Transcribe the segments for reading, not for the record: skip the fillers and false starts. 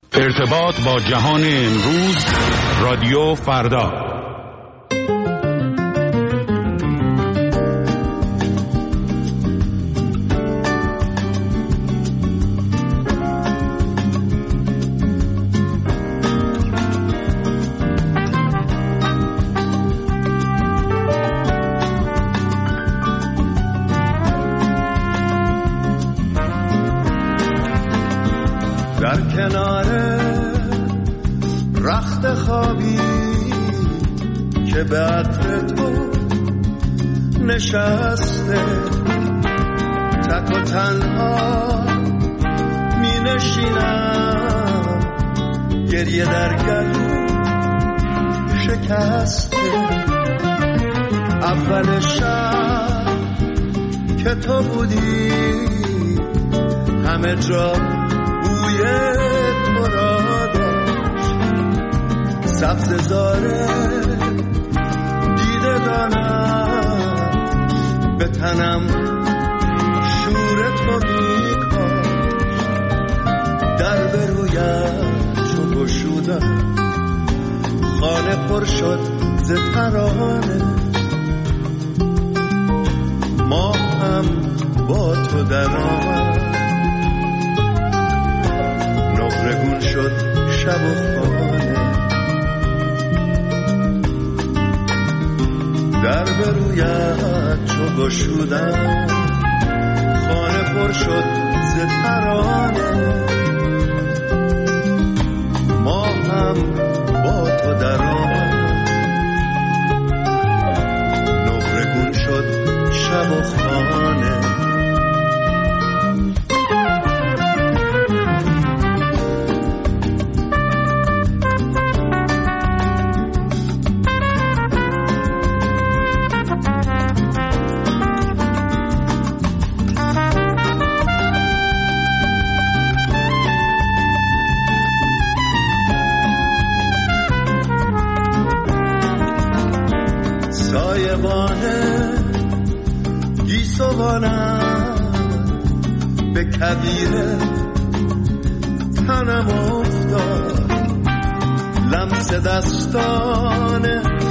ارتباط با جهان امروز، رادیو فردا. در کنار رخت خوابی که به عطر تو نشسته، تک و تنها می نشینم، گریه در گلو شکسته. اول شب که تو بودی همه جا بوی تو را داشت، سبز زاره دیده دانم، به تنم شور تو میکاش. در به رویت چو گشودم، خانه پر شد ز ترانه. ما هم با تو در آمد، نقرگون شد شب و خانه. در به رویت چو گشودم، خانه پر شد ز ترانه. ما هم با تو در آمد، نقرگون شد شب و خانه. به کبیر تنم افتاد، لمس دستان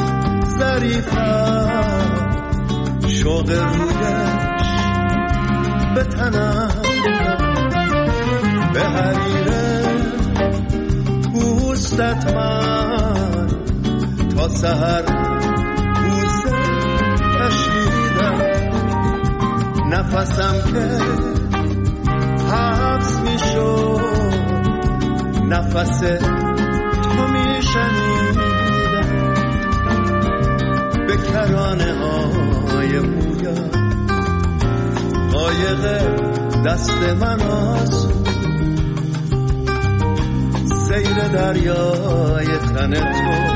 ظریفم، شوق رویش به تنم، به حریر پوستت من تا سحر بوسه کشیدم. نفسم که حبس می شد، نفس تو می شنیدم. به کرانه های مویم قایق دست من آسود، سیر دریای تن تو،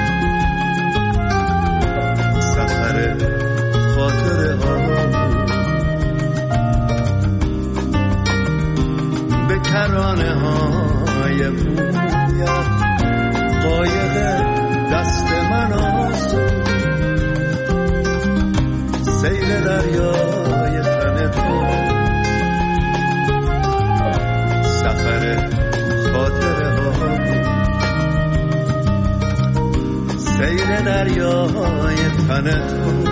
سفر خاطره ها. به کرانه های مویم قایق دست من آسود، سیر دریای تن تو، سفر خاطره ها. سیر دریای تن تو،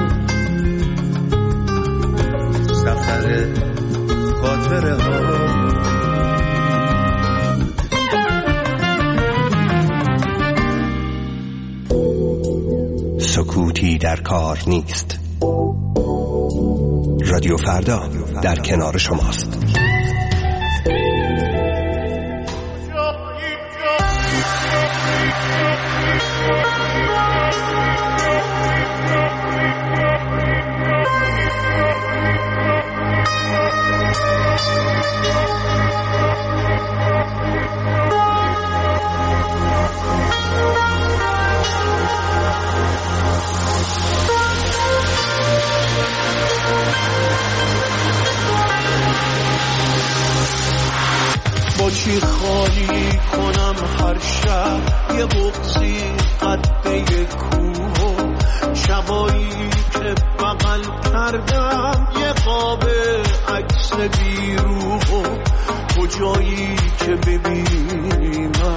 سفر خاطره ها. سکوتی در کار نیست. رادیو فردا در کنار شماست. چی خالی کنم هر شب یه بغضی قده کوه، شبایی که بغل کردم یه قاب عکس بیروح، کجایی که ببینی من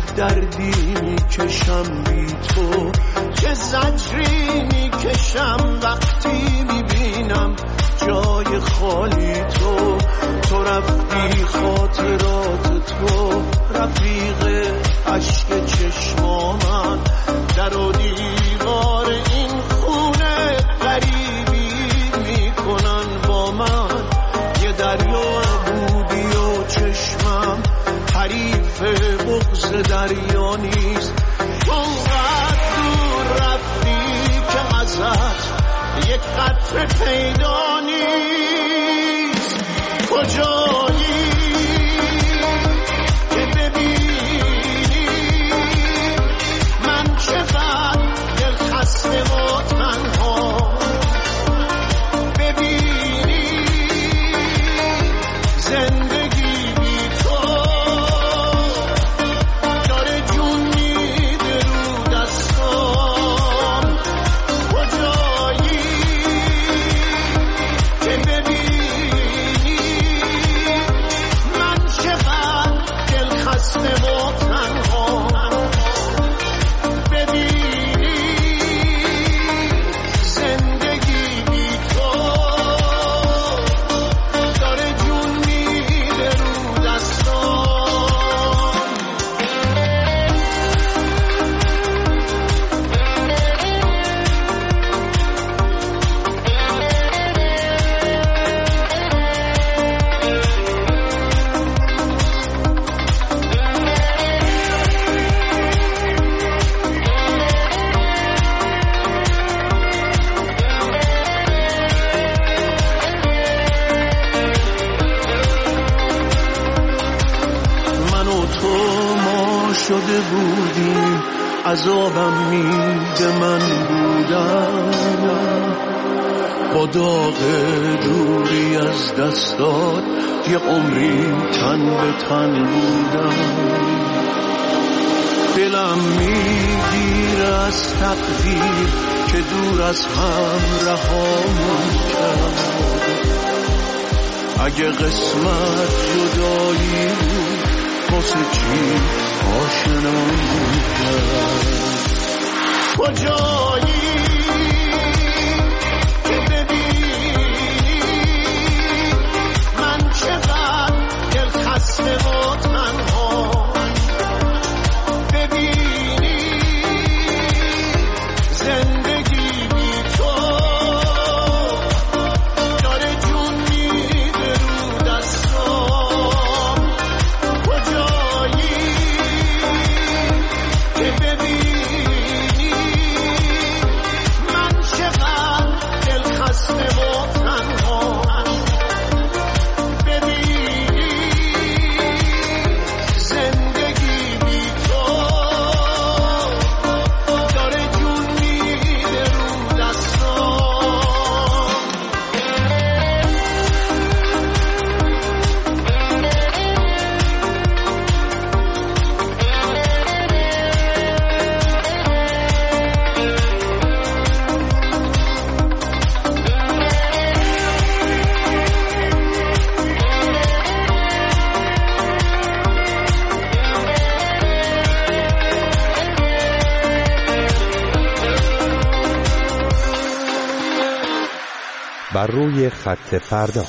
دردی میکشم بی تو، چه زجری میکشم وقتی میبینم جای خالی تو. تو رفتی خاطرات تو رفیق عشق چشمامن، در و دیوار این خونه غریبی میکنن با من. یه دریا بودی و چشمم حریف بغض دریا نیست. اونقدر دور رفتی که ازت یک قطره پیدا نیست. کجایی که ببینی من چقدر دل خسته و تنها، ببینی زندگی بی تو داره جون میده رو دستام. کجایی که ببینی من چقدر دل خسته و تنها، ببینی زندگی بی تو داره جون میده رو دستام. من و تو ما شده بودیم، عذابم میده من بودم. با داغ دوری از دستات یه عمری تن به تن بودم. دلم میگیره از تقدیر که دور از هم رهامون کرد. اگه قسمت جدایی بود واسه چی آشنامون کرد. کجایی که ببینی من چقدر دل خسته و تنها، ببینی زندگی بی تو داره جون میده رو دستام. کجایی که ببینی من چقدر دل خسته و تنها، ببینی زندگی بی تو داره جون میده رو دستام. بر روی خط فردا.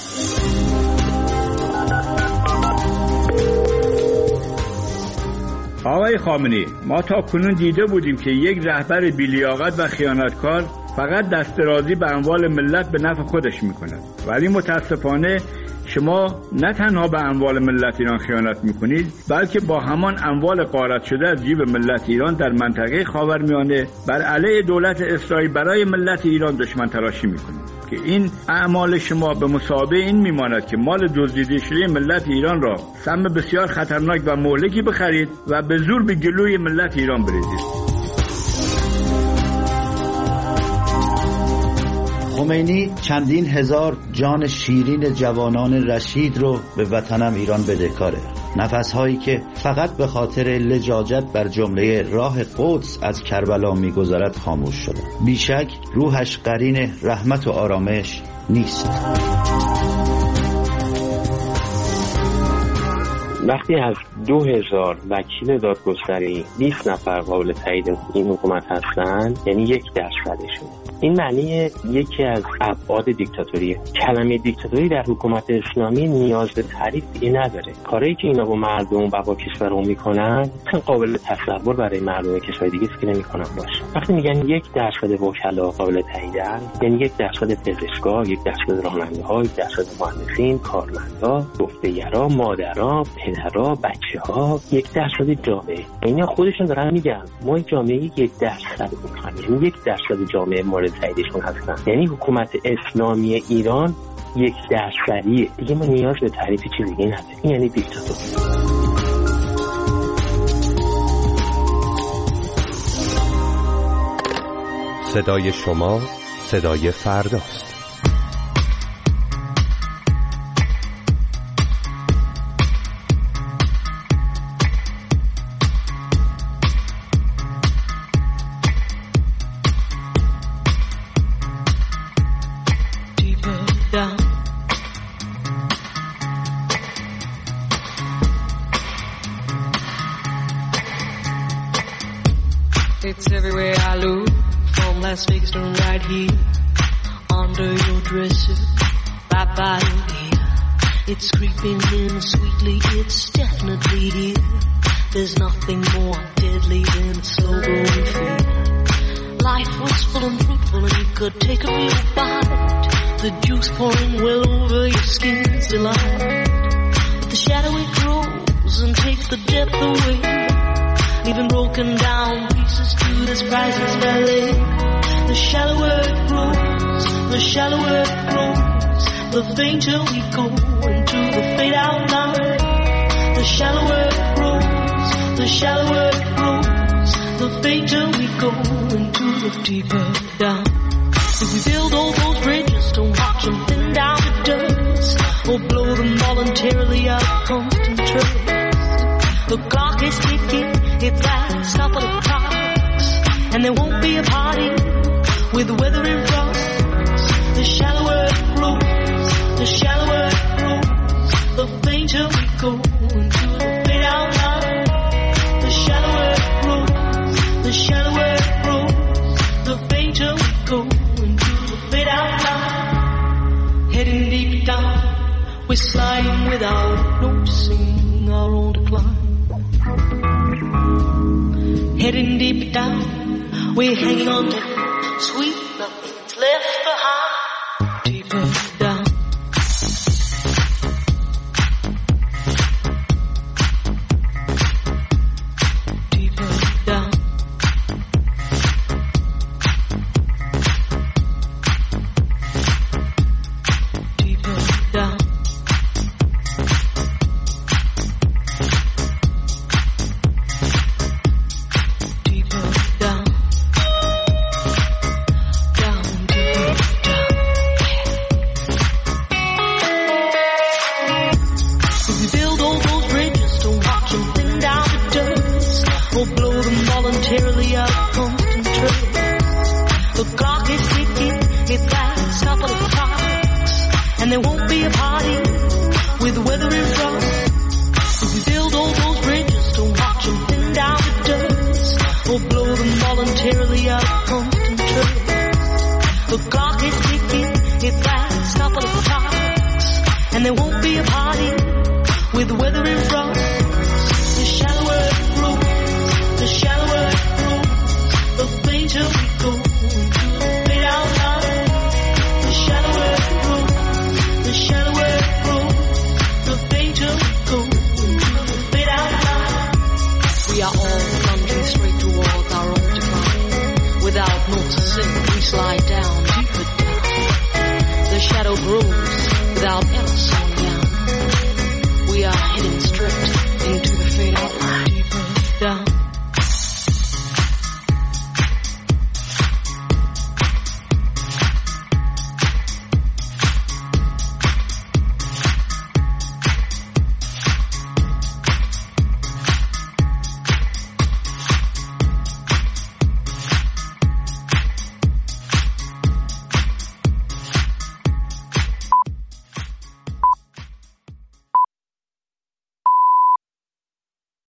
آقای خامنه‌ای، ما تا کنون دیده بودیم که یک رهبر بی‌لیاقت و خیانتکار فقط دست درازی به اموال ملت به نفع خودش می‌کند، ولی متاسفانه شما نه تنها به اموال ملت ایران خیانت می‌کنید، بلکه با همان اموال غارت شده از جیب ملت ایران در منطقه خاورمیانه بر علیه دولت اسرائیل برای ملت ایران دشمن تراشی می‌کنید که این اعمال شما به مثابه این میماند که مال دزدیده شده ملت ایران را سم بسیار خطرناک و مهلکی بخرید و به زور به گلوی ملت ایران بریزید. خمینی چندین هزار جان شیرین جوانان رشید رو به وطنم ایران بدهکاره. نفس‌هایی که فقط به خاطر لجاجت بر جمله راه قدس از کربلا می‌گذرد خاموش شده. بیشک روحش قرین رحمت و آرامش نیست. وقتی از 2000 وکیل دادگستری 20 نفر قابل تایید این حکومت هستن، یعنی 1%شون. این معنی یکی از ابعاد دیکتاتوریه. کلمه دیکتاتوری در حکومت اسلامی نیاز به تعریف دیگه نداره. کاری که اینا با مردم و با کشورمون میکنن قابل تصور برای مردم کشور دیگه فکر نمی‌کنم باشه. وقتی میگن 1% وکلا قابل تاییدن، یعنی 1% پزشکا، 1% راننده‌ها، 1% مهندسین، کارمندا، گفتگرا، مادرها، پدرها، بچه‌ها، 1% جامعه. اینا خودشون دارن میگن ما جامعه 1% میخوایم، یعنی 1% جامعه مورد تاییدشون هستن. یعنی حکومت اسلامی ایران 1%یه. دیگه ما نیاز به تعریف چیزی نداریم. این یعنی دیکتاتوری. صدای شما صدای فرداست. It's everywhere I look, from Las Vegas to right here, under your dresser, right by your ear. It's creeping in sweetly, it's definitely here. There's nothing more deadly than slow growing fear. Life was full and fruitful and you could take a real bite. The juice pouring well over your skin's delight. But the shadow it grows and takes the depth away, leaving broken down pieces to this priceless ballet. The shallower it grows, the shallower it grows, the fainter we go into the fade out line. The shallower it grows, the shallower it grows, the fainter we go into the deeper down. If we build all those bridges, don't watch them thin down to dust, or blow them voluntarily out of constant trust. The clock is ticking, it's last couple of clocks, and there won't be a party with the weather in front. The shallower it grows, the shallower it grows, the fainter we go into the fade out line. The shallower it grows, the shallower it grows, the fainter we go into the fade out line. Heading deep down, we're sliding without noticing our own decline. Heading deep down, we're hanging on to sweet